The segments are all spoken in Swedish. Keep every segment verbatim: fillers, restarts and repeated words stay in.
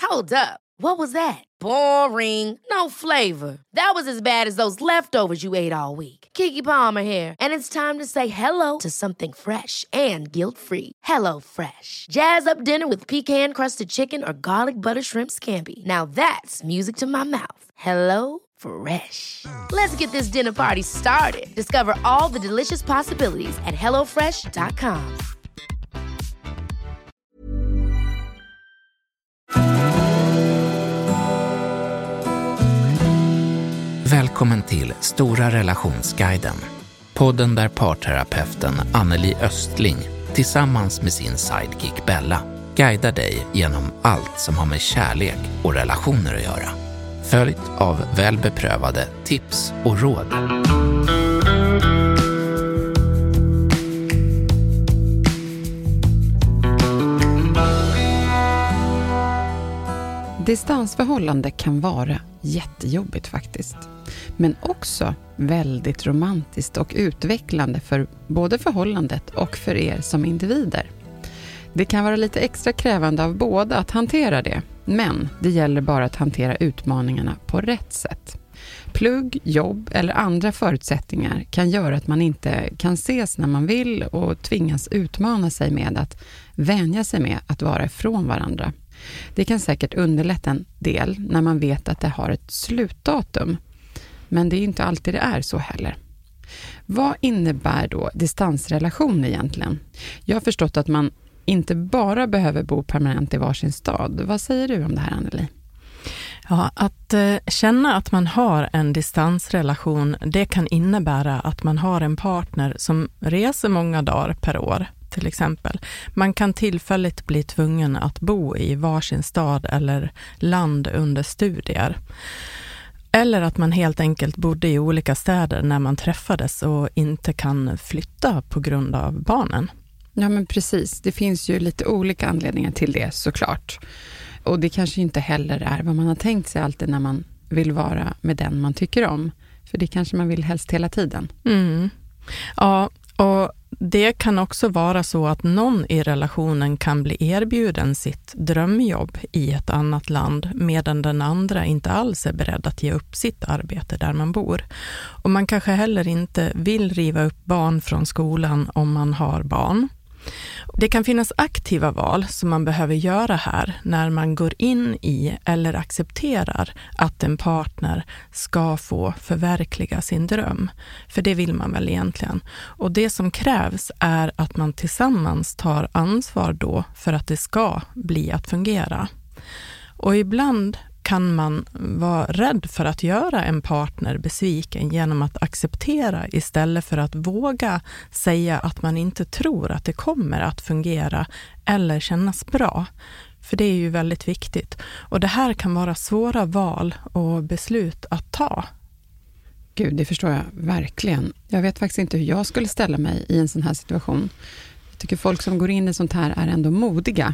Hold up. What was that? Boring. No flavor. That was as bad as those leftovers you ate all week. Keke Palmer here, and it's time to say hello to something fresh and guilt-free. Hello Fresh. Jazz up dinner with pecan-crusted chicken or garlic butter shrimp scampi. Now that's music to my mouth. Hello Fresh. Let's get this dinner party started. Discover all the delicious possibilities at hello fresh dot com. Välkommen till Stora relationsguiden. Podden där parterapeuten Anneli Östling tillsammans med sin sidekick Bella guidar dig genom allt som har med kärlek och relationer att göra. Följt av välbeprövade tips och råd. Distansförhållande kan vara jättejobbigt faktiskt. Men också väldigt romantiskt och utvecklande för både förhållandet och för er som individer. Det kan vara lite extra krävande av båda att hantera det. Men det gäller bara att hantera utmaningarna på rätt sätt. Plugg, jobb eller andra förutsättningar kan göra att man inte kan ses när man vill och tvingas utmana sig med att vänja sig med att vara ifrån varandra. Det kan säkert underlätta en del när man vet att det har ett slutdatum. Men det är inte alltid det är så heller. Vad innebär då distansrelation egentligen? Jag har förstått att man inte bara behöver bo permanent i varsin stad. Vad säger du om det här, Anneli? Ja, att eh, känna att man har en distansrelation, det kan innebära att man har en partner som reser många dagar per år, till exempel. Man kan tillfälligt bli tvungen att bo i varsin stad eller land under studier. Eller att man helt enkelt bodde i olika städer när man träffades och inte kan flytta på grund av barnen. Ja, men precis. Det finns ju lite olika anledningar till det, såklart. Och det kanske inte heller är vad man har tänkt sig alltid när man vill vara med den man tycker om. För det kanske man vill helst hela tiden. Mm. Ja, och det kan också vara så att någon i relationen kan bli erbjuden sitt drömjobb i ett annat land medan den andra inte alls är beredd att ge upp sitt arbete där man bor. Och man kanske heller inte vill riva upp barn från skolan om man har barn. Det kan finnas aktiva val som man behöver göra här när man går in i eller accepterar att en partner ska få förverkliga sin dröm. För det vill man väl egentligen. Och det som krävs är att man tillsammans tar ansvar då för att det ska bli att fungera. Och ibland kan man vara rädd för att göra en partner besviken genom att acceptera istället för att våga säga att man inte tror att det kommer att fungera eller kännas bra. För det är ju väldigt viktigt. Och det här kan vara svåra val och beslut att ta. Gud, det förstår jag verkligen. Jag vet faktiskt inte hur jag skulle ställa mig i en sån här situation. Jag tycker folk som går in i sånt här är ändå modiga.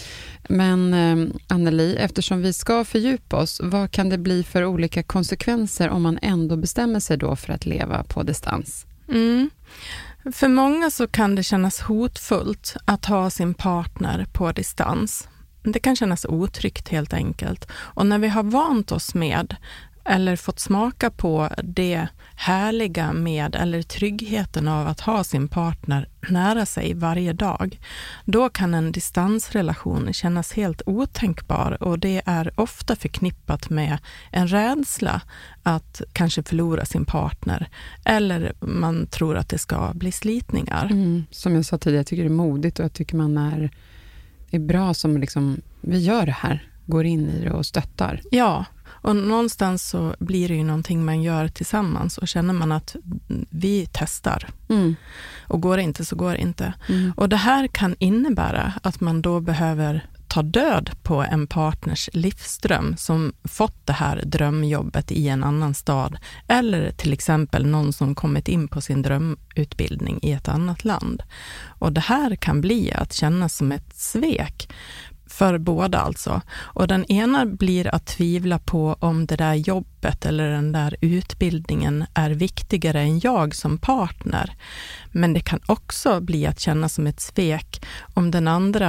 Men eh, Anneli, eftersom vi ska fördjupa oss, vad kan det bli för olika konsekvenser om man ändå bestämmer sig då för att leva på distans? Mm. För många så kan det kännas hotfullt att ha sin partner på distans. Det kan kännas otryggt helt enkelt. Och när vi har vant oss med eller fått smaka på det härliga med eller tryggheten av att ha sin partner nära sig varje dag, då kan en distansrelation kännas helt otänkbar, och det är ofta förknippat med en rädsla att kanske förlora sin partner, eller man tror att det ska bli slitningar. Mm, som jag sa tidigare, jag tycker det är modigt och jag tycker man är, är bra som liksom, vi gör det här, går in i det och stöttar. Ja, och någonstans så blir det ju någonting man gör tillsammans, och känner man att vi testar. Mm. Och går det inte så går det inte. Mm. Och det här kan innebära att man då behöver ta död på en partners livsdröm som fått det här drömjobbet i en annan stad, eller till exempel någon som kommit in på sin drömutbildning i ett annat land. Och det här kan bli att kännas som ett svek för båda alltså. Och den ena blir att tvivla på om det där jobbet eller den där utbildningen är viktigare än jag som partner. Men det kan också bli att känna som ett svek om den andra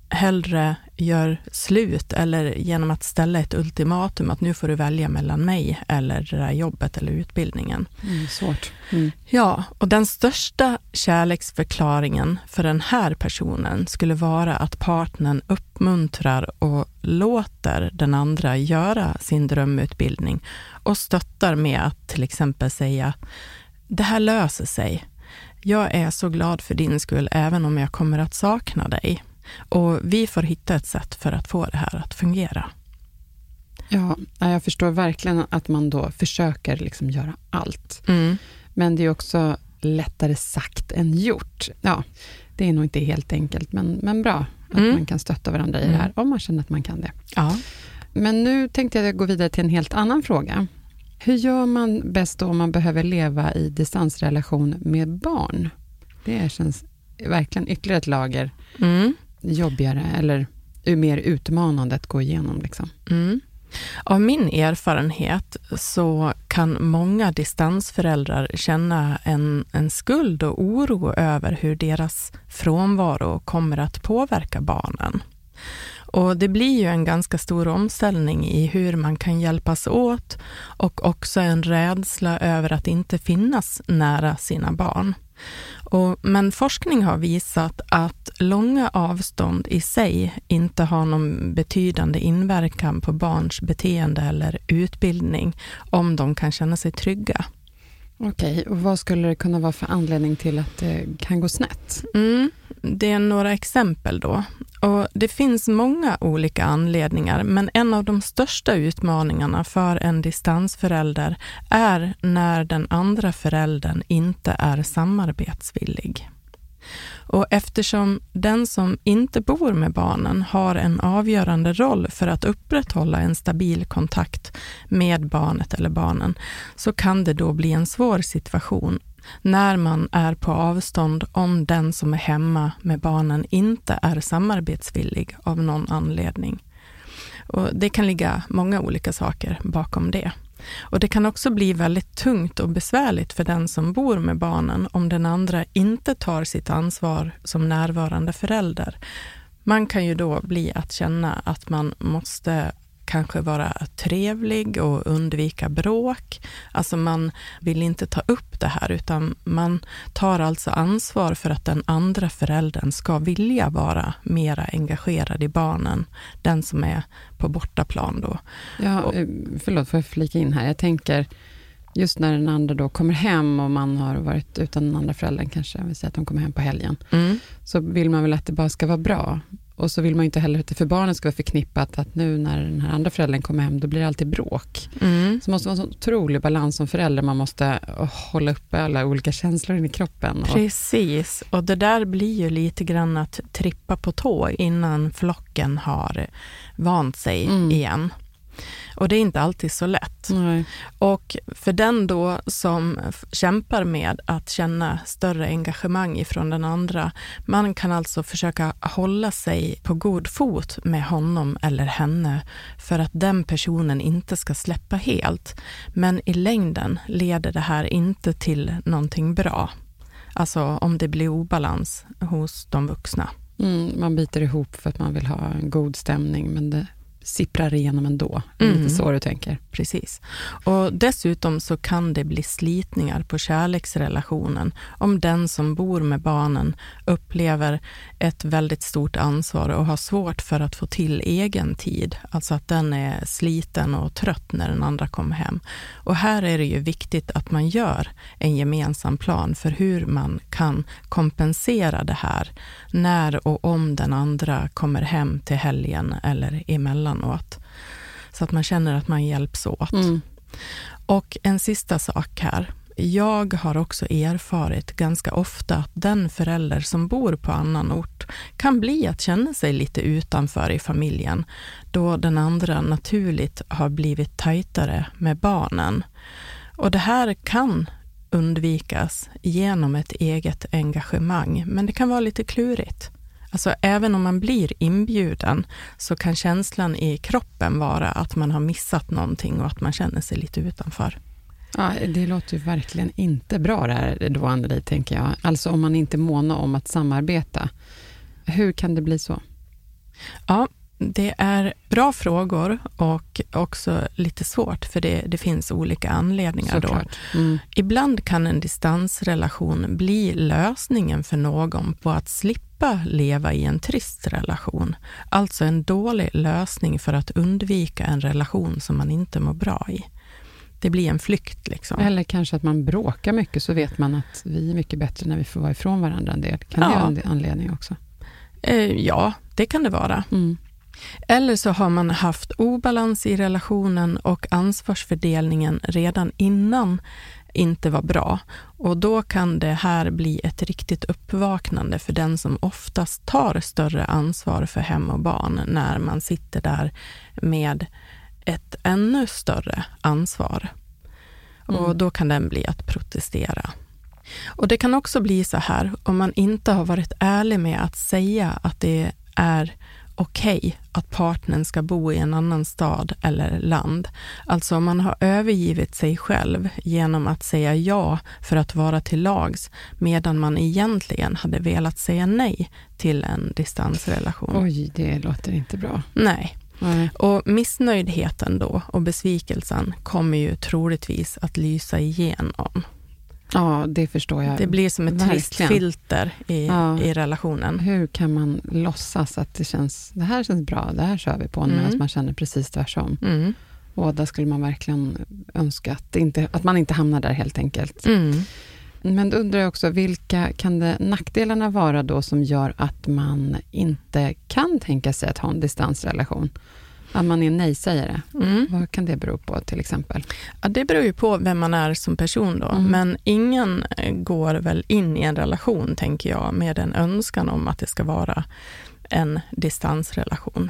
hellre gör slut eller genom att ställa ett ultimatum att nu får du välja mellan mig eller det där jobbet eller utbildningen. Mm, svårt. Mm. Ja, och den största kärleksförklaringen för den här personen skulle vara att partnern uppmuntrar och låter den andra göra sin drömutbildning och stöttar med att till exempel säga: det här löser sig. Jag är så glad för din skull även om jag kommer att sakna dig. Och vi får hitta ett sätt för att få det här att fungera. Ja, jag förstår verkligen att man då försöker liksom göra allt. Mm. Men det är också lättare sagt än gjort. Ja, det är nog inte helt enkelt, men, men bra att Mm. man kan stötta varandra i Mm. det här om man känner att man kan det. Ja. Men nu tänkte jag gå vidare till en helt annan fråga. Hur gör man bäst då om man behöver leva i distansrelation med barn? Det känns verkligen ytterligare ett lager Mm. jobbigare eller mer utmanande att gå igenom. Liksom. Mm. Av min erfarenhet så kan många distansföräldrar känna en, en skuld och oro över hur deras frånvaro kommer att påverka barnen. Och det blir ju en ganska stor omställning i hur man kan hjälpas åt och också en rädsla över att inte finnas nära sina barn. Och, men forskning har visat att långa avstånd i sig inte har någon betydande inverkan på barns beteende eller utbildning om de kan känna sig trygga. Okej, och vad skulle det kunna vara för anledning till att det kan gå snett? Mm, det är några exempel då. Och det finns många olika anledningar, men en av de största utmaningarna för en distansförälder är när den andra föräldern inte är samarbetsvillig. Och eftersom den som inte bor med barnen har en avgörande roll för att upprätthålla en stabil kontakt med barnet eller barnen, så kan det då bli en svår situation när man är på avstånd om den som är hemma med barnen inte är samarbetsvillig av någon anledning. Och det kan ligga många olika saker bakom det. Och det kan också bli väldigt tungt och besvärligt för den som bor med barnen om den andra inte tar sitt ansvar som närvarande förälder. Man kan ju då bli att känna att man måste kanske vara trevlig och undvika bråk. Alltså man vill inte ta upp det här, utan man tar alltså ansvar för att den andra föräldern ska vilja vara mera engagerad i barnen, den som är på bortaplan då. Ja, och, förlåt, får jag flika in här. Jag tänker just när den andra då kommer hem och man har varit utan den andra föräldern, kanske jag vill säga att de kommer hem på helgen, mm. så vill man väl att det bara ska vara bra. Och så vill man inte heller att det för barnen ska vara förknippat att nu när den här andra föräldern kommer hem, då blir det alltid bråk. Mm. Så det måste vara en sån otrolig balans som förälder. Man måste hålla uppe alla olika känslor in i kroppen. Och... Precis, och det där blir ju lite grann att trippa på tå innan flocken har vant sig mm. igen. Och det är inte alltid så lätt. Nej. Och för den då som kämpar med att känna större engagemang ifrån den andra, man kan alltså försöka hålla sig på god fot med honom eller henne för att den personen inte ska släppa helt. Men i längden leder det här inte till någonting bra. Alltså om det blir obalans hos de vuxna. Mm, man biter ihop för att man vill ha en god stämning, men det sipprar igenom ändå. Mm. Lite så du tänker. Precis. Och dessutom så kan det bli slitningar på kärleksrelationen om den som bor med barnen upplever ett väldigt stort ansvar och har svårt för att få till egen tid. Alltså att den är sliten och trött när den andra kommer hem. Och här är det ju viktigt att man gör en gemensam plan för hur man kan kompensera det här när och om den andra kommer hem till helgen eller emellan. Åt, så att man känner att man hjälps åt. Mm. Och en sista sak här. Jag har också erfarit ganska ofta att den förälder som bor på annan ort kan bli att känna sig lite utanför i familjen, då den andra naturligt har blivit tajtare med barnen. Och det här kan undvikas genom ett eget engagemang, men det kan vara lite klurigt. Alltså även om man blir inbjuden så kan känslan i kroppen vara att man har missat någonting och att man känner sig lite utanför. Ja, det låter ju verkligen inte bra det här då, Anneli, tänker jag. Alltså om man inte månar om att samarbeta. Hur kan det bli så? Ja, det är bra frågor och också lite svårt för det, det finns olika anledningar då. Mm. Ibland kan en distansrelation bli lösningen för någon på att slippa leva i en trist relation. Alltså en dålig lösning för att undvika en relation som man inte mår bra i. Det blir en flykt liksom. Eller kanske att man bråkar mycket, så vet man att vi är mycket bättre när vi får vara ifrån varandra en del. Kan det ja. vara en anledning också? Eh, ja, det kan det vara. Mm. Eller så har man haft obalans i relationen och ansvarsfördelningen redan innan inte var bra. Och då kan det här bli ett riktigt uppvaknande för den som oftast tar större ansvar för hem och barn när man sitter där med ett ännu större ansvar. Mm. Och då kan den bli att protestera. Och det kan också bli så här om man inte har varit ärlig med att säga att det är okej okay att partnern ska bo i en annan stad eller land. Alltså om man har övergivit sig själv genom att säga ja för att vara till lags medan man egentligen hade velat säga nej till en distansrelation. Oj, det låter inte bra. Nej. Nej. Och missnöjdheten då och besvikelsen kommer ju troligtvis att lysa igenom. Ja, det förstår jag. Det blir som ett verkligen. trist filter i, ja. i relationen. Hur kan man låtsas att det känns, det här känns bra, det här kör vi på, mm. medan man känner precis tvärtom. Mm. Och där skulle man verkligen önska att, inte, att man inte hamnar där helt enkelt. Mm. Men då undrar jag också, vilka kan det nackdelarna vara då som gör att man inte kan tänka sig att ha en distansrelation? Att man är nej-sägare. Mm. Vad kan det bero på till exempel? Ja, det beror ju på vem man är som person då. Mm. Men ingen går väl in i en relation, tänker jag, med en önskan om att det ska vara en distansrelation.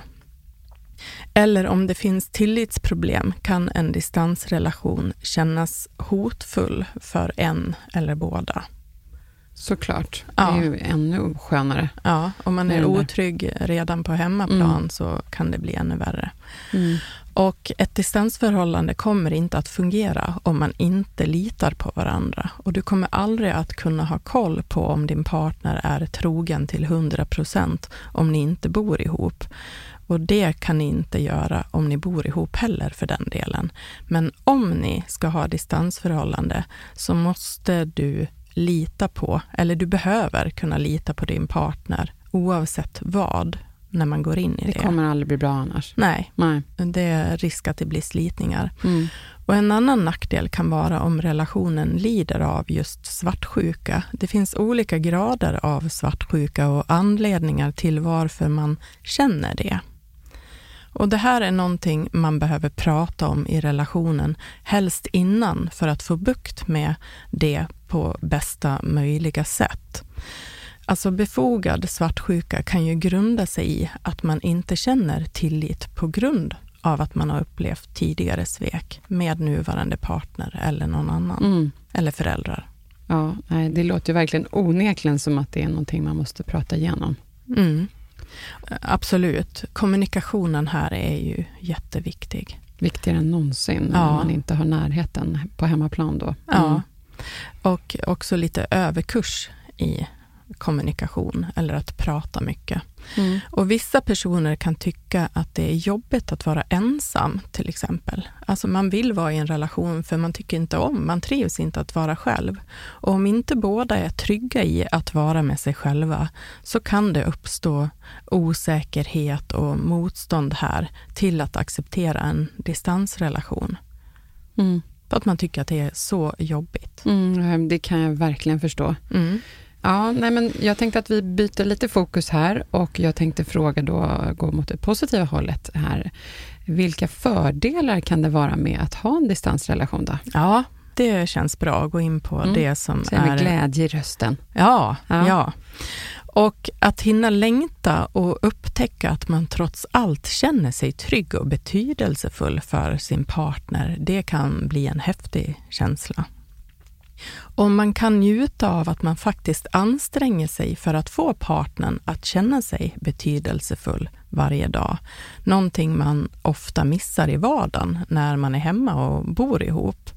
Eller om det finns tillitsproblem kan en distansrelation kännas hotfull för en eller båda. Såklart. Ja. Det är ju ännu skönare. Ja, om man är otrygg redan på hemmaplan mm. så kan det bli ännu värre. Mm. Och ett distansförhållande kommer inte att fungera om man inte litar på varandra. Och du kommer aldrig att kunna ha koll på om din partner är trogen till hundra procent om ni inte bor ihop. Och det kan ni inte göra om ni bor ihop heller för den delen. Men om ni ska ha distansförhållande så måste du lita på, eller du behöver kunna lita på din partner oavsett vad när man går in i det. Det kommer aldrig bli bra annars. Nej, Nej. det är risk att det blir slitningar. Mm. Och en annan nackdel kan vara om relationen lider av just svartsjuka. Det finns olika grader av svartsjuka och anledningar till varför man känner det. Och det här är någonting man behöver prata om i relationen, helst innan, för att få bukt med det på bästa möjliga sätt. Alltså befogad svartsjuka kan ju grunda sig i att man inte känner tillit på grund av att man har upplevt tidigare svek med nuvarande partner eller någon annan, mm. eller föräldrar. Ja, nej, det låter ju verkligen onekligen som att det är någonting man måste prata igenom. Mm. Absolut. Kommunikationen här är ju jätteviktig. Viktigare än någonsin ja. Om man inte har närheten på hemmaplan då. Mm. Ja, och också över överkurs i kommunikation eller att prata mycket. Mm. Och vissa personer kan tycka att det är jobbigt att vara ensam till exempel. Alltså man vill vara i en relation för man tycker inte om, man trivs inte att vara själv. Och om inte båda är trygga i att vara med sig själva så kan det uppstå osäkerhet och motstånd här till att acceptera en distansrelation. Mm. För att man tycker att det är så jobbigt. Mm, det kan jag verkligen förstå. Mm. Ja, nej men jag tänkte att vi byter lite fokus här och jag tänkte fråga då, gå mot det positiva hållet här. Vilka fördelar kan det vara med att ha en distansrelation då? Ja, det känns bra att gå in på mm. det som så är... med glädje i rösten. Ja, ja, ja. Och att hinna längta och upptäcka att man trots allt känner sig trygg och betydelsefull för sin partner, det kan bli en häftig känsla. Och man kan njuta av att man faktiskt anstränger sig för att få partnern att känna sig betydelsefull varje dag. Någonting man ofta missar i vardagen när man är hemma och bor ihop.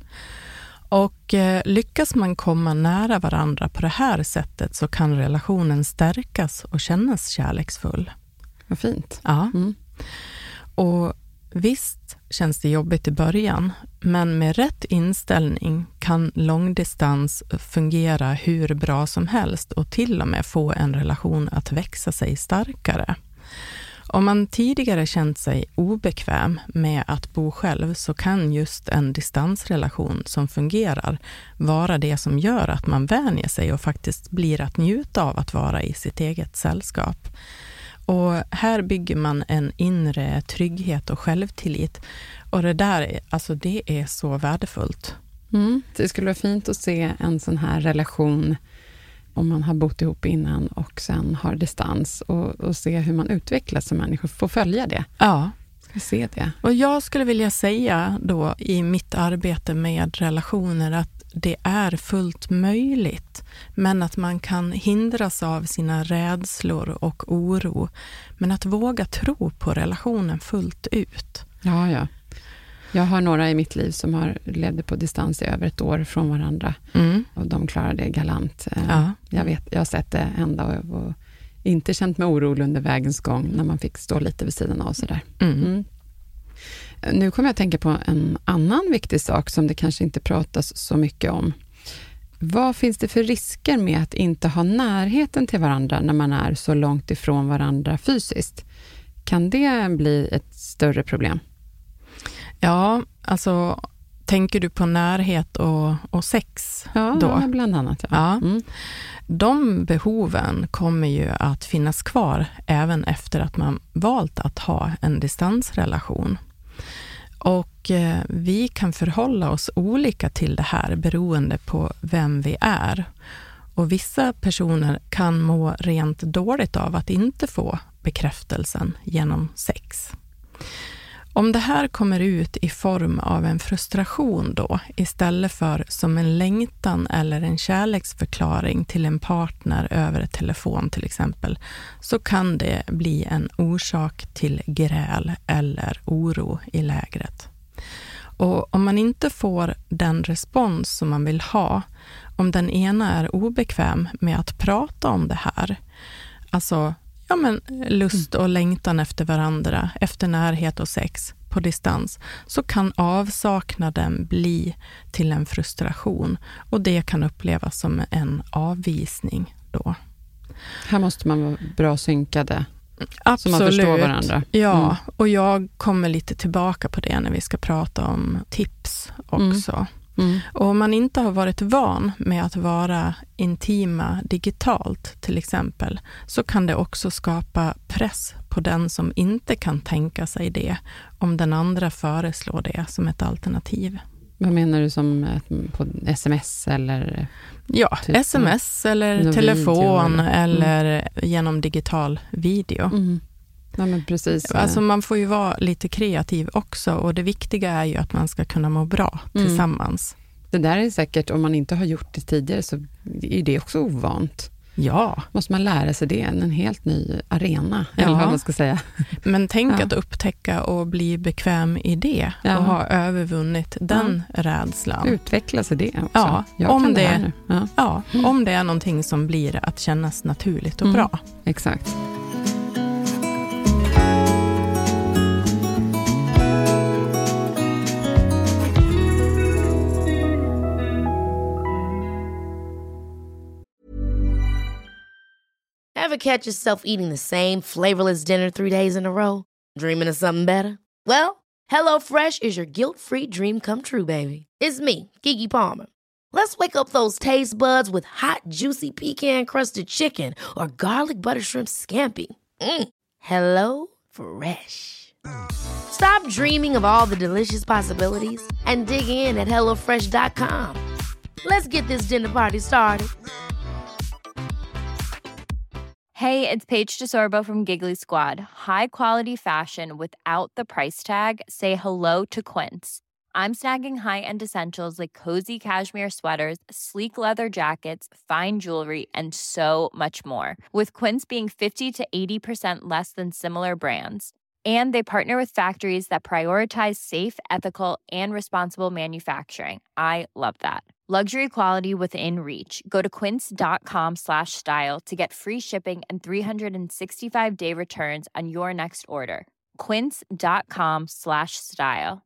Och eh, lyckas man komma nära varandra på det här sättet så kan relationen stärkas och kännas kärleksfull. vad fint. Ja. Mm. Och visst känns det jobbigt i början, men med rätt inställning kan långdistans fungera hur bra som helst och till och med få en relation att växa sig starkare. Om man tidigare känt sig obekväm med att bo själv så kan just en distansrelation som fungerar vara det som gör att man vänjer sig och faktiskt blir att njuta av att vara i sitt eget sällskap. Och här bygger man en inre trygghet och självtillit. Och det där, alltså det är så värdefullt. Mm. Det skulle vara fint att se en sån här relation om man har bott ihop innan och sen har distans och, och se hur man utvecklas som människor. Få följa det. Ja. Ska se det. Och jag skulle vilja säga då i mitt arbete med relationer att det är fullt möjligt, men att man kan hindras av sina rädslor och oro, men att våga tro på relationen fullt ut. Ja, ja. Jag har några i mitt liv som har levde på distans i över ett år från varandra. Mm. Och de klarar det galant. Ja. Jag vet, jag har sett det hända och, och inte känt mig orolig under vägens gång när man fick stå lite vid sidan av sådär. Mm. Mm. Nu kommer jag att tänka på en annan viktig sak som det kanske inte pratas så mycket om. Vad finns det för risker med att inte ha närheten till varandra när man är så långt ifrån varandra fysiskt? Kan det bli ett större problem? Ja, alltså tänker du på närhet och, och sex ja, då? Ja, bland annat. Ja. Ja. Mm. De behoven kommer ju att finnas kvar även efter att man valt att ha en distansrelation. Och eh, vi kan förhålla oss olika till det här beroende på vem vi är. Och vissa personer kan må rent dåligt av att inte få bekräftelsen genom sex. Om det här kommer ut i form av en frustration då, istället för som en längtan eller en kärleksförklaring till en partner över telefon till exempel, så kan det bli en orsak till gräl eller oro i lägret. Och om man inte får den respons som man vill ha, om den ena är obekväm med att prata om det här, alltså ja, men lust och längtan efter varandra, efter närhet och sex på distans, så kan avsaknaden bli till en frustration och det kan upplevas som en avvisning då. Här måste man vara bra synkade. Absolut. Så man förstår varandra. Ja, mm. och jag kommer lite tillbaka på det när vi ska prata om tips också. Mm. Mm. Och om man inte har varit van med att vara intima digitalt till exempel, så kan det också skapa press på den som inte kan tänka sig det, om den andra föreslår det som ett alternativ. Vad menar du, som på sms eller? Ja, typ sms eller telefon video, eller, eller mm. genom digital video. Mm. Ja, men precis. Alltså man får ju vara lite kreativ också, och det viktiga är ju att man ska kunna må bra mm. tillsammans. Det där är säkert, om man inte har gjort det tidigare så är det också ovant. Ja. Måste man lära sig det, en helt ny arena, ja. eller vad man ska säga. Men tänk ja. att upptäcka och bli bekväm i det ja. och ha övervunnit den ja. rädslan. Utveckla sig det också. Ja, Jag om det, det ja. Ja, mm. om det är någonting som blir att kännas naturligt och mm. bra. Exakt. Ever catch yourself eating the same flavorless dinner three days in a row? Dreaming of something better? Well, HelloFresh is your guilt-free dream come true, baby. It's me, Keke Palmer. Let's wake up those taste buds with hot, juicy pecan-crusted chicken or garlic butter shrimp scampi. Mm. Hello Fresh. Stop dreaming of all the delicious possibilities and dig in at hello fresh dot com. Let's get this dinner party started. Hey, it's Paige DeSorbo from Giggly Squad. High quality fashion without the price tag. Say hello to Quince. I'm snagging high-end essentials like cozy cashmere sweaters, sleek leather jackets, fine jewelry, and so much more. With Quince being fifty to eighty percent less than similar brands. And they partner with factories that prioritize safe, ethical, and responsible manufacturing. I love that. Luxury quality within reach. Go to quince.com slash style to get free shipping and three sixty-five day returns on your next order. Quince.com slash style.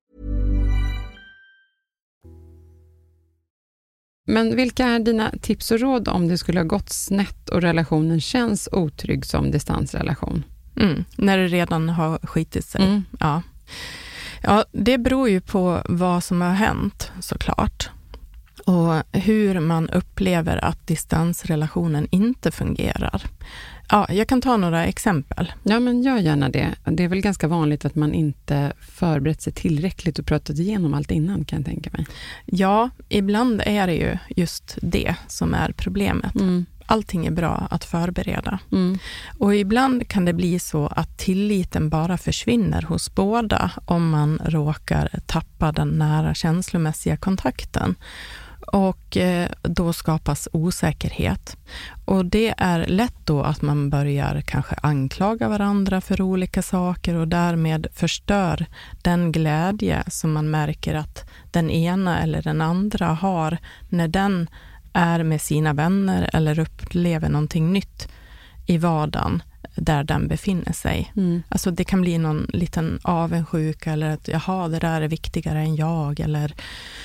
Men vilka är dina tips och råd om det skulle ha gått snett och relationen känns otrygg som distansrelation? Mm, när det redan har skitit sig. Mm. Ja. ja, det beror ju på vad som har hänt såklart. Och hur man upplever att distansrelationen inte fungerar. Ja, jag kan ta några exempel. Ja, men gör gärna det. Det är väl ganska vanligt att man inte förberett sig tillräckligt och pratat igenom allt innan, kan jag tänka mig. Ja, ibland är det ju just det som är problemet. Mm. Allting är bra att förbereda. Mm. Och ibland kan det bli så att tilliten bara försvinner hos båda om man råkar tappa den nära känslomässiga kontakten. Och eh, då skapas osäkerhet. Och det är lätt då att man börjar kanske anklaga varandra för olika saker och därmed förstör den glädje som man märker att den ena eller den andra har när den är med sina vänner eller upplever någonting nytt i vardagen där den befinner sig. Mm. Alltså det kan bli någon liten avundsjuka eller att jaha, det där är viktigare än jag, eller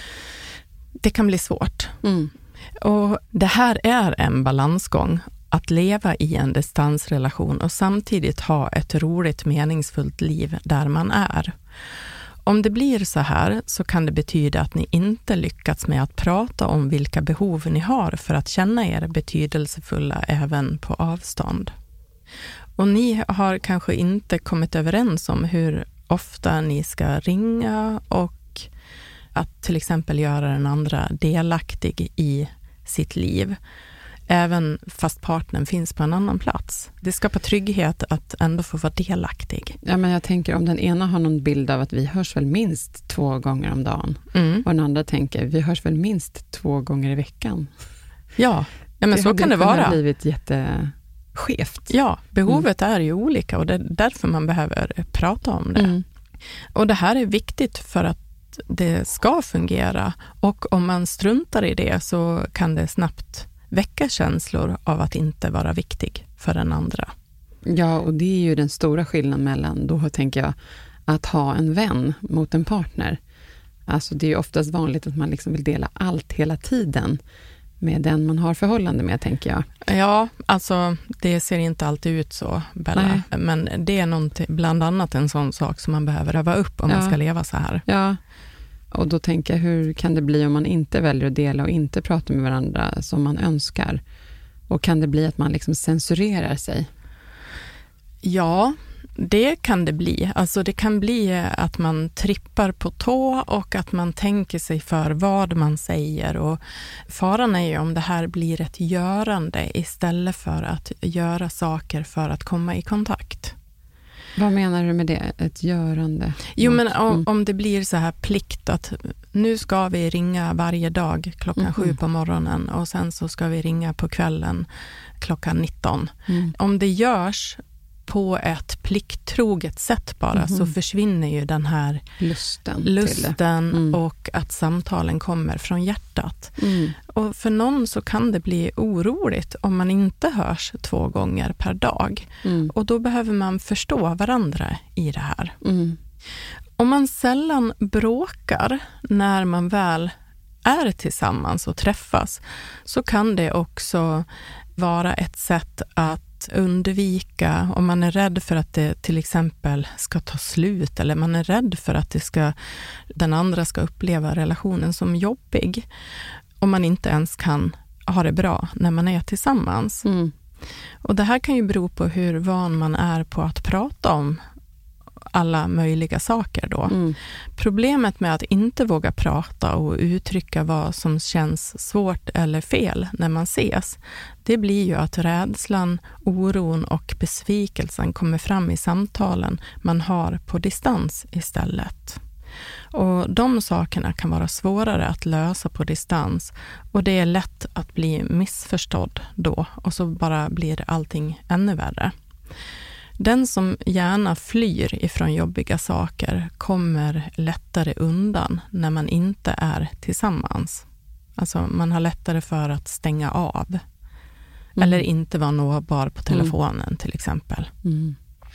det kan bli svårt. Mm. Och det här är en balansgång, att leva i en distansrelation och samtidigt ha ett roligt, meningsfullt liv där man är. Om det blir så här så kan det betyda att ni inte lyckats med att prata om vilka behov ni har för att känna er betydelsefulla även på avstånd. Och ni har kanske inte kommit överens om hur ofta ni ska ringa och att till exempel göra den andra delaktig i sitt liv. Även fast partnern finns på en annan plats. Det skapar trygghet att ändå få vara delaktig. Ja, men jag tänker om den ena har någon bild av att vi hörs väl minst två gånger om dagen. Mm. Och den andra tänker vi hörs väl minst två gånger i veckan. Ja, ja men det så kan det vara. Det har blivit jätteskevt. Ja, behovet mm. är ju olika och det är därför man behöver prata om det. Mm. Och det här är viktigt för att det ska fungera. Och om man struntar i det så kan det snabbt väcka känslor av att inte vara viktig för den andra. Ja, och det är ju den stora skillnaden mellan, då tänker jag, att ha en vän mot en partner. Alltså det är ju oftast vanligt att man liksom vill dela allt hela tiden med den man har förhållande med, tänker jag. Ja, alltså det ser inte alltid ut så, Bella. Nej. Men det är någonting, bland annat en sån sak som man behöver öva upp om ja. man ska leva så här. Ja, och då tänker jag, hur kan det bli om man inte väljer att dela och inte prata med varandra som man önskar? Och kan det bli att man liksom censurerar sig? Ja, det kan det bli. Alltså det kan bli att man trippar på tå och att man tänker sig för vad man säger. Och faran är ju om det här blir ett görande istället för att göra saker för att komma i kontakt. Vad menar du med det? Ett görande? Jo, men om, om det blir så här plikt att nu ska vi ringa varje dag klockan mm. sju på morgonen och sen så ska vi ringa på kvällen klockan nitton. Mm. Om det görs på ett plikttroget sätt bara mm. så försvinner ju den här lusten, lusten mm. och att samtalen kommer från hjärtat. Mm. Och för någon så kan det bli oroligt om man inte hörs två gånger per dag. Mm. Och då behöver man förstå varandra i det här. Mm. Om man sällan bråkar när man väl är tillsammans och träffas så kan det också vara ett sätt att undvika, om man är rädd för att det till exempel ska ta slut eller man är rädd för att det ska, den andra ska uppleva relationen som jobbig, om man inte ens kan ha det bra när man är tillsammans. Mm. Och det här kan ju bero på hur van man är på att prata om alla möjliga saker då. Mm. Problemet med att inte våga prata och uttrycka vad som känns svårt eller fel när man ses, det blir ju att rädslan, oron och besvikelsen kommer fram i samtalen man har på distans istället. Och de sakerna kan vara svårare att lösa på distans och det är lätt att bli missförstådd då och så bara blir allting ännu värre. Den som gärna flyr ifrån jobbiga saker kommer lättare undan när man inte är tillsammans. Alltså man har lättare för att stänga av. Mm. Eller inte vara nåbar på telefonen mm. till exempel. Mm.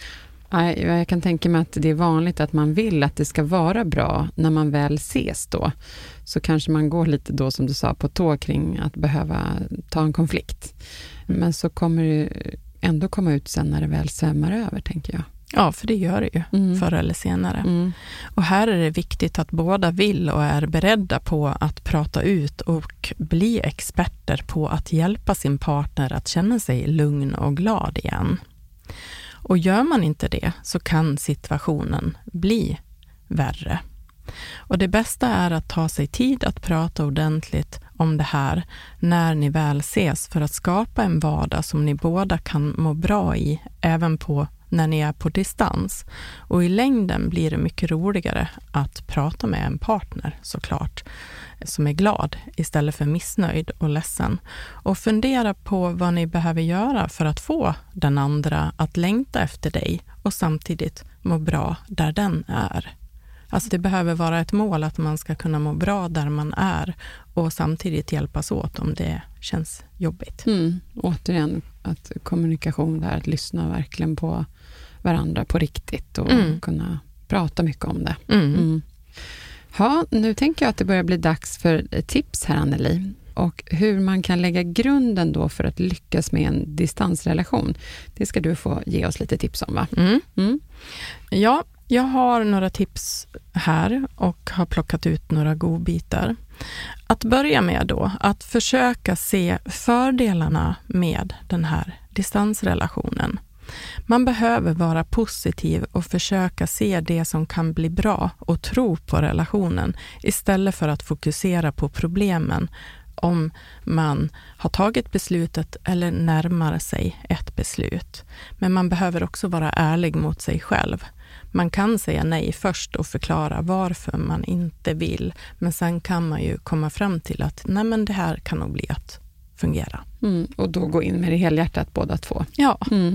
Jag kan tänka mig att det är vanligt att man vill att det ska vara bra när man väl ses då. Så kanske man går lite då, som du sa, på tå kring att behöva ta en konflikt. Men så kommer det ändå komma ut sen när det väl svämmar över, tänker jag. Ja, för det gör det ju mm. förr eller senare. Mm. Och här är det viktigt att båda vill och är beredda på att prata ut och bli experter på att hjälpa sin partner att känna sig lugn och glad igen. Och gör man inte det så kan situationen bli värre. Och det bästa är att ta sig tid att prata ordentligt om det här när ni väl ses, för att skapa en vardag som ni båda kan må bra i även på när ni är på distans. Och i längden blir det mycket roligare att prata med en partner, såklart, som är glad istället för missnöjd och ledsen. Och fundera på vad ni behöver göra för att få den andra att längta efter dig och samtidigt må bra där den är. Alltså det behöver vara ett mål att man ska kunna må bra där man är och samtidigt hjälpas åt om det känns jobbigt. Mm. Återigen, att kommunikation där, att lyssna verkligen på varandra på riktigt och mm. kunna prata mycket om det. Mm. Mm. Ja, nu tänker jag att det börjar bli dags för tips här, Anneli. Och hur man kan lägga grunden då för att lyckas med en distansrelation. Det ska du få ge oss lite tips om, va? Mm. Mm. Ja, jag har några tips här och har plockat ut några godbitar. Att börja med då, att försöka se fördelarna med den här distansrelationen. Man behöver vara positiv och försöka se det som kan bli bra och tro på relationen istället för att fokusera på problemen om man har tagit beslutet eller närmar sig ett beslut. Men man behöver också vara ärlig mot sig själv. Man kan säga nej först och förklara varför man inte vill, men sen kan man ju komma fram till att nej, men det här kan nog bli att fungera. Mm, och då gå in med det helhjärtat båda två. Ja. Mm.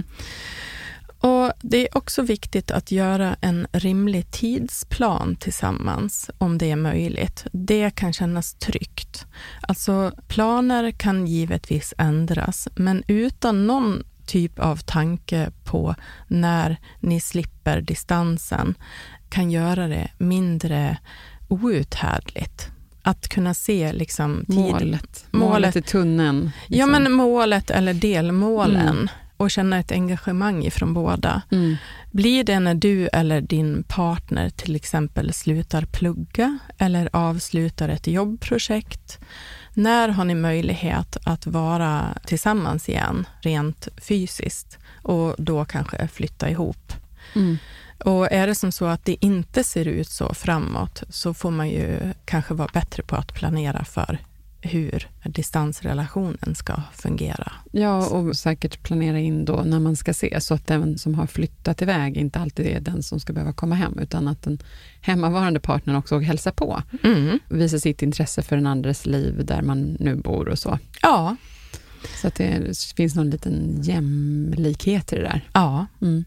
Och det är också viktigt att göra en rimlig tidsplan tillsammans om det är möjligt. Det kan kännas tryggt. Alltså planer kan givetvis ändras, men utan någon typ av tanke på när ni slipper distansen kan göra det mindre outhärdligt. Att kunna se liksom tid, målet. målet. Målet i tunneln. Liksom. Ja, men målet eller delmålen. Mm. Och känna ett engagemang ifrån båda. Mm. Blir det när du eller din partner till exempel slutar plugga eller avslutar ett jobbprojekt? När har ni möjlighet att vara tillsammans igen rent fysiskt och då kanske flytta ihop? Mm. Och är det som så att det inte ser ut så framåt så får man ju kanske vara bättre på att planera för hur distansrelationen ska fungera. Ja, och säkert planera in då när man ska se, så att den som har flyttat iväg inte alltid är den som ska behöva komma hem, utan att den hemmavarande partnern också hälsar på. Mm. Visa sitt intresse för den andres liv där man nu bor och så. Ja. Så att det finns någon liten jämlikhet i det där. Ja. Mm.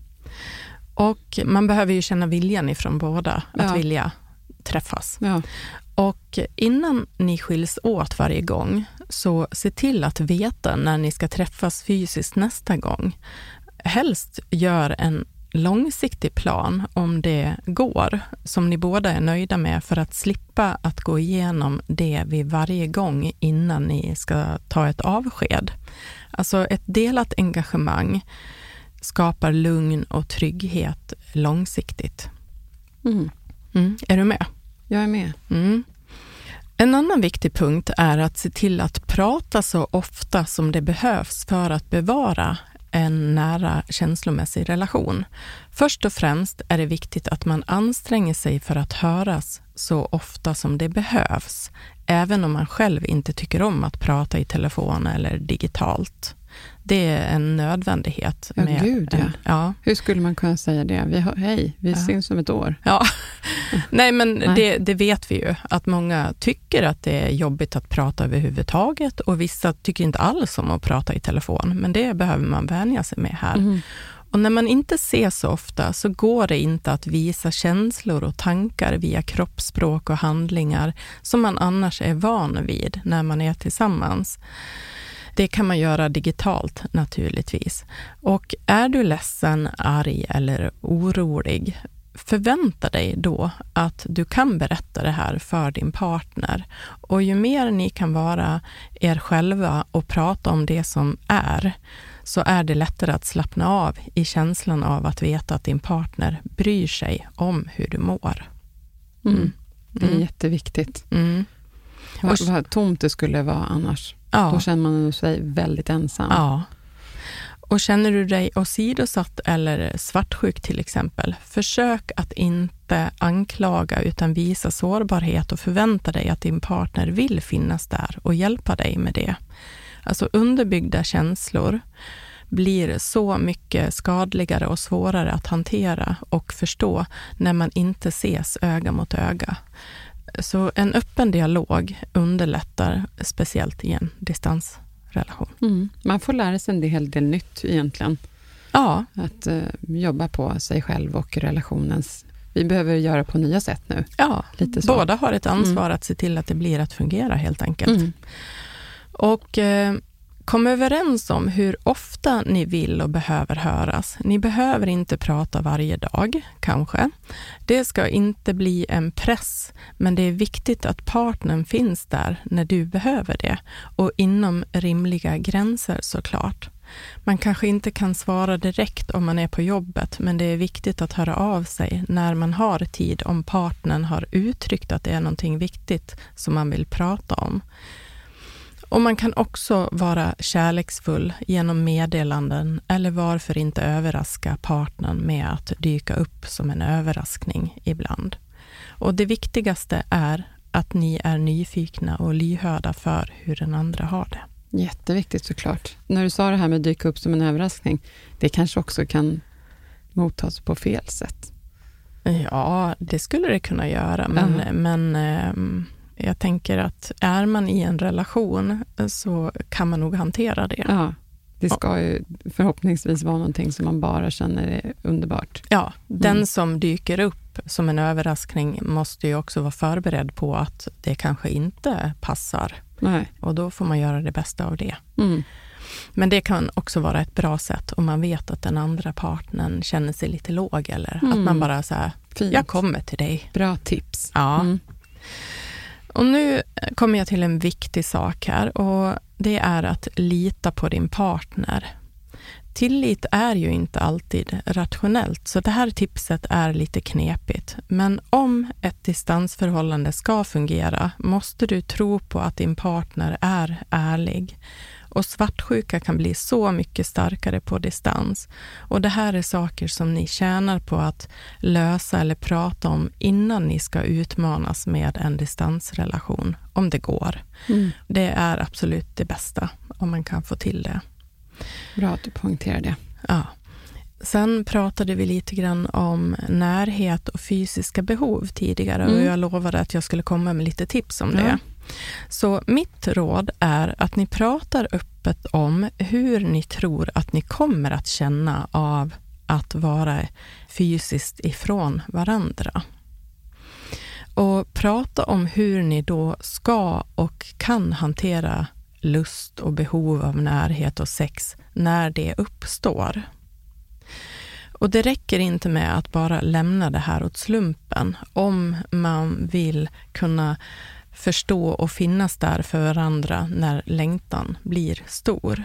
Och man behöver ju känna viljan ifrån båda att ja. vilja träffas. Ja. Och innan ni skiljs åt varje gång så se till att veta när ni ska träffas fysiskt nästa gång. Helst gör en långsiktig plan om det går som ni båda är nöjda med för att slippa att gå igenom det vid varje gång innan ni ska ta ett avsked. Alltså ett delat engagemang skapar lugn och trygghet långsiktigt. Mm. Mm. Är du med? Jag är med. Mm. En annan viktig punkt är att se till att prata så ofta som det behövs för att bevara en nära känslomässig relation. Först och främst är det viktigt att man anstränger sig för att höras så ofta som det behövs, även om man själv inte tycker om att prata i telefon eller digitalt. Det är en nödvändighet. Ja, med gud, ja. En, ja. Hur skulle man kunna säga det? Vi har, hej, vi ja. syns om ett år. Ja, nej men nej. Det, det vet vi ju. Att många tycker att det är jobbigt att prata överhuvudtaget och vissa tycker inte alls om att prata i telefon. Men det behöver man vänja sig med här. Mm. Och när man inte ses så ofta så går det inte att visa känslor och tankar via kroppsspråk och handlingar som man annars är van vid när man är tillsammans. Det kan man göra digitalt naturligtvis. Och är du ledsen, arg eller orolig, förvänta dig då att du kan berätta det här för din partner. Och ju mer ni kan vara er själva och prata om det som är, så är det lättare att slappna av i känslan av att veta att din partner bryr sig om hur du mår. Mm. Mm. Det är Mm. jätteviktigt. Mm. Vad, vad tomt det skulle vara annars. Ja. Då känner man sig väldigt ensam. Ja. Och känner du dig åsidosatt eller svartsjuk till exempel, försök att inte anklaga utan visa sårbarhet och förvänta dig att din partner vill finnas där och hjälpa dig med det. Alltså underbyggda känslor blir så mycket skadligare och svårare att hantera och förstå när man inte ses öga mot öga. Så en öppen dialog underlättar speciellt i en distansrelation. Mm. Man får lära sig en hel del nytt egentligen. Ja. Att uh, jobba på sig själv och relationens... Vi behöver göra på nya sätt nu. Ja, lite så. Båda har ett ansvar Mm. att se till att det blir att fungera helt enkelt. Mm. Och eh, kom överens om hur ofta ni vill och behöver höras. Ni behöver inte prata varje dag, kanske. Det ska inte bli en press, men det är viktigt att partnern finns där när du behöver det. Och inom rimliga gränser såklart. Man kanske inte kan svara direkt om man är på jobbet, men det är viktigt att höra av sig när man har tid om partnern har uttryckt att det är någonting viktigt som man vill prata om. Och man kan också vara kärleksfull genom meddelanden eller varför inte överraska partnern med att dyka upp som en överraskning ibland. Och det viktigaste är att ni är nyfikna och lyhörda för hur den andra har det. Jätteviktigt såklart. När du sa det här med att dyka upp som en överraskning, det kanske också kan mottas på fel sätt. Ja, det skulle det kunna göra, men, uh-huh. men eh, jag tänker att är man i en relation så kan man nog hantera det. Ja, det ska ju förhoppningsvis vara någonting som man bara känner är underbart. Ja, den mm. som dyker upp som en överraskning måste ju också vara förberedd på att det kanske inte passar. Nej. Och då får man göra det bästa av det. Mm. Men det kan också vara ett bra sätt om man vet att den andra partnern känner sig lite låg eller mm. att man bara säger, jag kommer till dig. Bra tips. Ja. Mm. Och nu kommer jag till en viktig sak här och det är att lita på din partner. Tillit är ju inte alltid rationellt, så det här tipset är lite knepigt. Men om ett distansförhållande ska fungera måste du tro på att din partner är ärlig. Och svartsjuka kan bli så mycket starkare på distans. Och det här är saker som ni tjänar på att lösa eller prata om innan ni ska utmanas med en distansrelation, om det går. Mm. Det är absolut det bästa om man kan få till det. Bra att du poängterar det. Ja. Sen pratade vi lite grann om närhet och fysiska behov tidigare mm. och jag lovade att jag skulle komma med lite tips om det. Ja. Så mitt råd är att ni pratar öppet om hur ni tror att ni kommer att känna av att vara fysiskt ifrån varandra. Och prata om hur ni då ska och kan hantera lust och behov av närhet och sex när det uppstår. Och det räcker inte med att bara lämna det här åt slumpen om man vill kunna förstå och finnas där för varandra när längtan blir stor.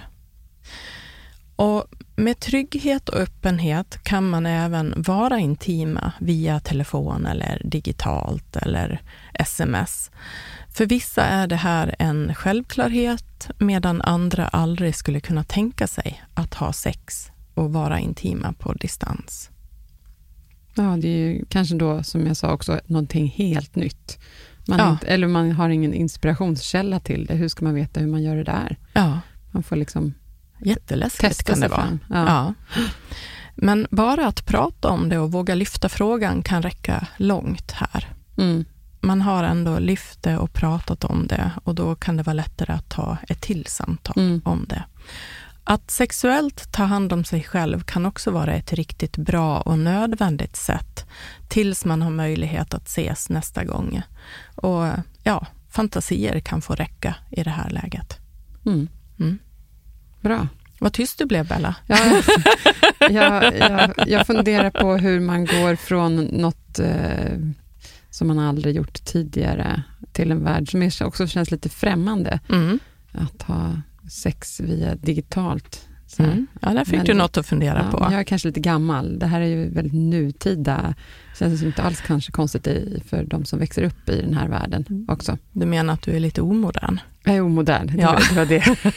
Och med trygghet och öppenhet kan man även vara intima via telefon eller digitalt eller sms. För vissa är det här en självklarhet medan andra aldrig skulle kunna tänka sig att ha sex och vara intima på distans. Ja, det är ju kanske då som jag sa också någonting helt nytt. Man ja. inte, eller man har ingen inspirationskälla till det. Hur ska man veta hur man gör det där? Ja. Man får liksom jätteläskigt kan det vara. Ja. Ja. Men bara att prata om det och våga lyfta frågan kan räcka långt här. Mm. Man har ändå lyft det och pratat om det och då kan det vara lättare att ta ett till samtal mm. om det. att sexuellt ta hand om sig själv kan också vara ett riktigt bra och nödvändigt sätt tills man har möjlighet att ses nästa gång. Och ja, fantasier kan få räcka i det här läget. Mm. Mm. Bra. Vad tyst du blev, Bella. Ja, jag, jag, jag funderar på hur man går från något eh, som man aldrig gjort tidigare till en värld som är, också känns lite främmande. Mm. Att ha sex via digitalt. Så Mm. Ja, där fick men, du något att fundera ja, på. Jag är kanske lite gammal. Det här är ju väldigt nutida. Känns det inte alls kanske konstigt i, för de som växer upp i den här världen också. Du menar att du är lite omodern? Jag är omodern, det, Ja. var, det var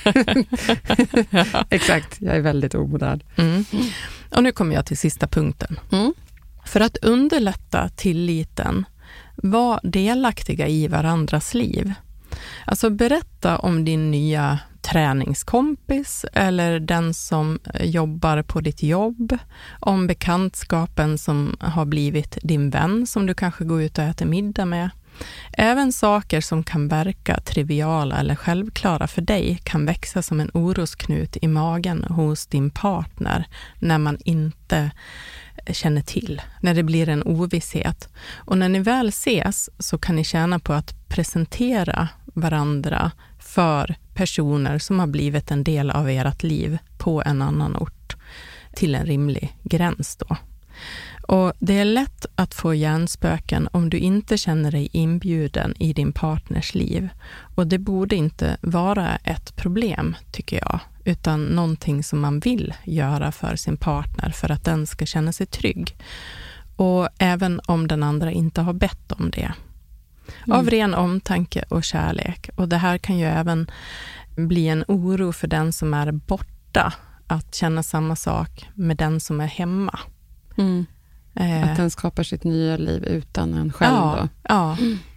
det. Ja. Exakt, jag är väldigt omodern. Mm. Och nu kommer jag till sista punkten. Mm. För att underlätta tilliten, var delaktiga i varandras liv. Alltså berätta om din nya träningskompis eller den som jobbar på ditt jobb, om bekantskapen som har blivit din vän som du kanske går ut och äter middag med. Även saker som kan verka triviala eller självklara för dig kan växa som en orosknut i magen hos din partner när man inte känner till, när det blir en ovisshet. Och när ni väl ses så kan ni tjäna på att presentera varandra för personer som har blivit en del av ert liv på en annan ort till en rimlig gräns då. Och det är lätt att få hjärnspöken om du inte känner dig inbjuden i din partners liv. Och det borde inte vara ett problem, tycker jag, utan någonting som man vill göra för sin partner för att den ska känna sig trygg. Och även om den andra inte har bett om det. Mm. Av ren omtanke och kärlek. Och det här kan ju även bli en oro för den som är borta att känna samma sak med den som är hemma. Mm. Eh. Att den skapar sitt nya liv utan en själv ja, då. Ja.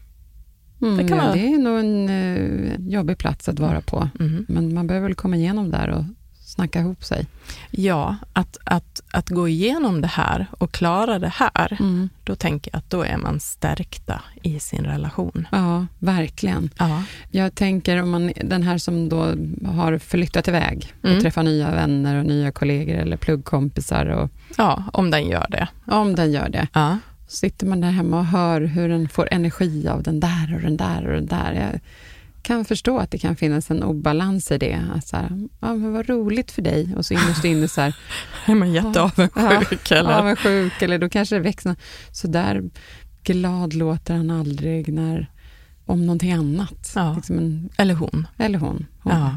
Mm, det, kan ja, vara... det är nog en uh, jobbig plats att vara på. Mm. Men man behöver väl komma igenom där och snacka ihop sig. Ja, att, att, att gå igenom det här och klara det här, Mm. då tänker jag att då är man stärkta i sin relation. Ja, verkligen. Ja. Jag tänker om man, den här som då har förflyttat iväg och Mm. träffar nya vänner och nya kollegor eller pluggkompisar. Och, ja, om den gör det. om den gör det. Ja. Sitter man där hemma och hör hur den får energi av den där och den där och den där. Jag kan förstå att det kan finnas en obalans i det. Att så här, ja, men vad roligt för dig. Och så innerst inne så här. Är man jätteavundsjuk? Ja, eller? avundsjuk, eller då kanske det växer. Så där glad låter han aldrig när, om någonting annat. Ja. Liksom en, Eller hon. eller hon. hon. Ja.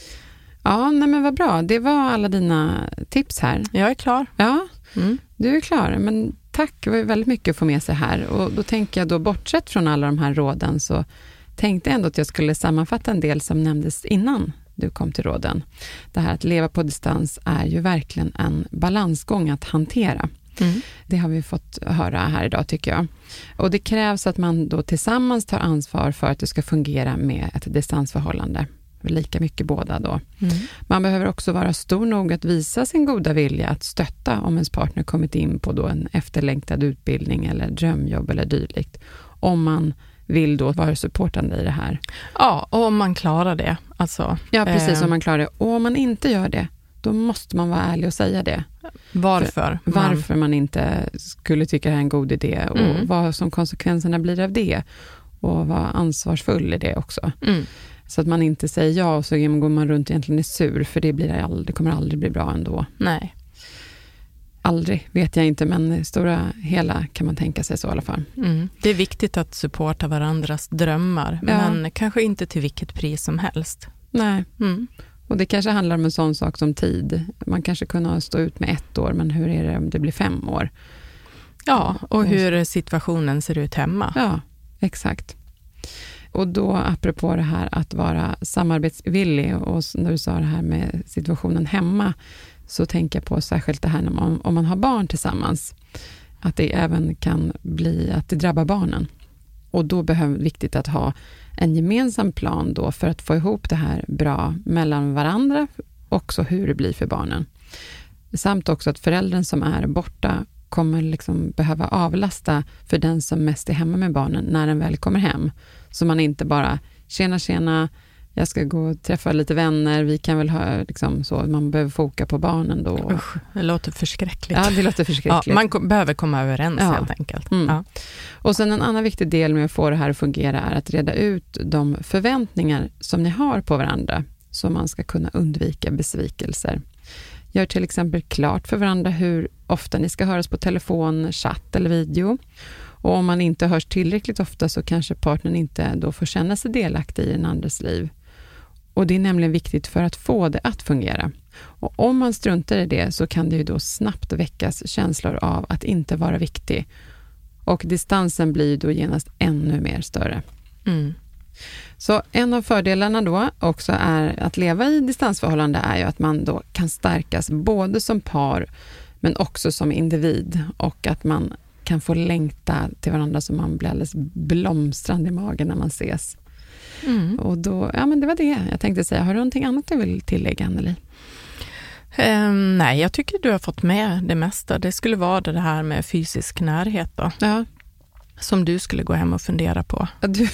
Ja, nej men vad bra. Det var alla dina tips här. Jag är klar. Ja, Mm. du är klar. Men tack, det var väldigt mycket att få med sig här. Och då tänker jag då, bortsett från alla de här råden, så tänkte jag ändå att jag skulle sammanfatta en del som nämndes innan du kom till råden. Det här att leva på distans är ju verkligen en balansgång att hantera. Mm. Det har vi fått höra här idag, tycker jag. Och det krävs att man då tillsammans tar ansvar för att det ska fungera med ett distansförhållande. Lika mycket båda då. Mm. Man behöver också vara stor nog att visa sin goda vilja att stötta om ens partner kommit in på då en efterlängtad utbildning eller drömjobb eller dylikt. Om man vill då vara supportande i det här. Ja, och om man klarar det. Alltså, Ja, precis, eh, om man klarar det. Och om man inte gör det, då måste man vara ärlig och säga det. varför? För, varför man inte skulle tycka det här är en god idé och Mm. vad som konsekvenserna blir av det. Och vara ansvarsfull i det också. Mm. Så att man inte säger ja och så går man runt egentligen är sur, för det, blir aldrig, det kommer aldrig bli bra ändå. Nej. Aldrig, vet jag inte, men i stora hela kan man tänka sig så i alla fall. Mm. Det är viktigt att supporta varandras drömmar, Ja. men kanske inte till vilket pris som helst. Nej, Mm. och det kanske handlar om en sån sak som tid. Man kanske kunde stå ut med ett år, men hur är det om det blir fem år? Ja, och hur situationen ser ut hemma. Ja, exakt. Och då apropå det här att vara samarbetsvillig, och när du sa det här med situationen hemma, så tänker jag på särskilt det här när man, om man har barn tillsammans, att det även kan bli att det drabbar barnen. Och då behöver det viktigt att ha en gemensam plan då för att få ihop det här bra mellan varandra, också hur det blir för barnen. Samt också att föräldern som är borta kommer liksom behöva avlasta för den som mest är hemma med barnen när den väl kommer hem. Så man inte bara, tjena tjena, jag ska gå och träffa lite vänner, vi kan väl ha liksom så, man behöver foka på barnen då. Usch, det låter förskräckligt. Ja, det låter förskräckligt. Ja, man ko- behöver komma överens ja. helt enkelt. Mm. Ja. Och sen en annan viktig del med att få det här att fungera är att reda ut de förväntningar som ni har på varandra, så man ska kunna undvika besvikelser. Gör till exempel klart för varandra hur ofta ni ska höras på telefon, chatt eller video. Och om man inte hörs tillräckligt ofta så kanske partnern inte då får känna sig delaktig i den andres liv. Och det är nämligen viktigt för att få det att fungera. Och om man struntar i det så kan det ju då snabbt väckas känslor av att inte vara viktig. Och distansen blir då genast ännu mer större. Mm. Så en av fördelarna då också är att leva i distansförhållande är ju att man då kan stärkas både som par men också som individ, och att man kan få längta till varandra så man blir alldeles blomstrande i magen när man ses. Mm. Och då, ja men det var det jag tänkte säga. Har du någonting annat du vill tillägga, Anneli? Um, nej, jag tycker du har fått med det mesta. Det skulle vara det här med fysisk närhet då. Ja. Som du skulle gå hem och fundera på. Du...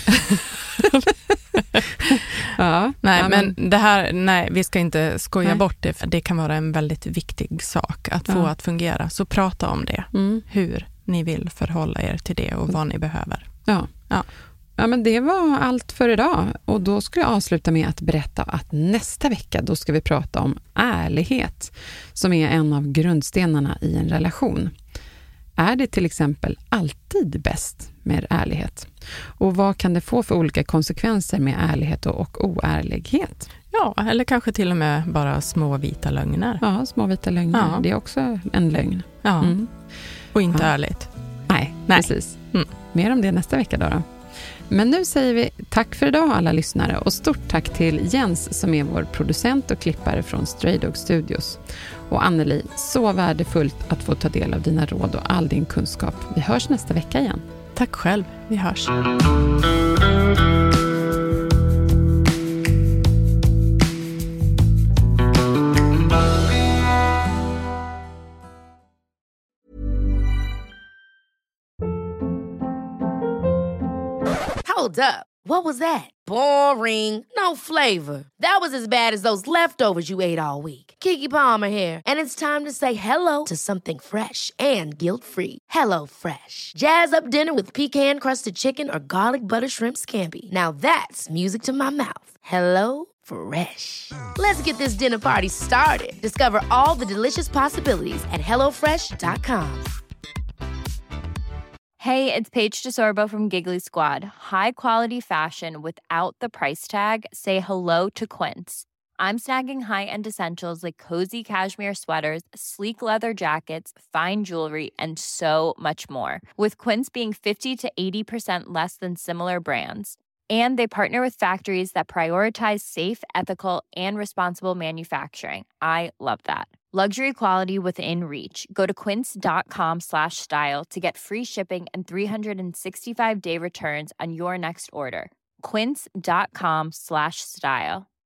ja, nej, ja, men, men det här, nej, vi ska inte skoja nej. bort det, för det kan vara en väldigt viktig sak att få ja. att fungera. Så prata om det. Mm. Hur ni vill förhålla er till det och vad ni behöver. Ja. Ja. Ja, men det var allt för idag. Och då ska jag avsluta med att berätta att nästa vecka då ska vi prata om ärlighet, som är en av grundstenarna i en relation. Är det till exempel alltid bäst med ärlighet? Och vad kan det få för olika konsekvenser med ärlighet och, och oärlighet? Ja, eller kanske till och med bara små vita lögner. Ja, små vita lögner. Ja. Det är också en lögn. Ja, Mm. och inte Ja. ärligt. Nej, Nej. precis. Mm. Mer om det nästa vecka då, då. Men nu säger vi tack för idag alla lyssnare, och stort tack till Jens som är vår producent och klippare från Stray Dog Studios. Och Anneli, så värdefullt att få ta del av dina råd och all din kunskap. Vi hörs nästa vecka igen. Tack själv, vi hörs. Hold up. What was that? Boring. No flavor. That was as bad as those leftovers you ate all week. Keke Palmer here, and it's time to say hello to something fresh and guilt-free. Hello Fresh. Jazz up dinner with pecan-crusted chicken or garlic butter shrimp scampi. Now that's music to my mouth. Hello Fresh. Let's get this dinner party started. Discover all the delicious possibilities at hello fresh dot com. Hey, it's Paige DeSorbo from Giggly Squad. High quality fashion without the price tag. Say hello to Quince. I'm snagging high-end essentials like cozy cashmere sweaters, sleek leather jackets, fine jewelry, and so much more. With Quince being fifty to eighty percent less than similar brands. And they partner with factories that prioritize safe, ethical, and responsible manufacturing. I love that. Luxury quality within reach. Go to quince.com slash style to get free shipping and three sixty-five day returns on your next order. Quince.com slash style.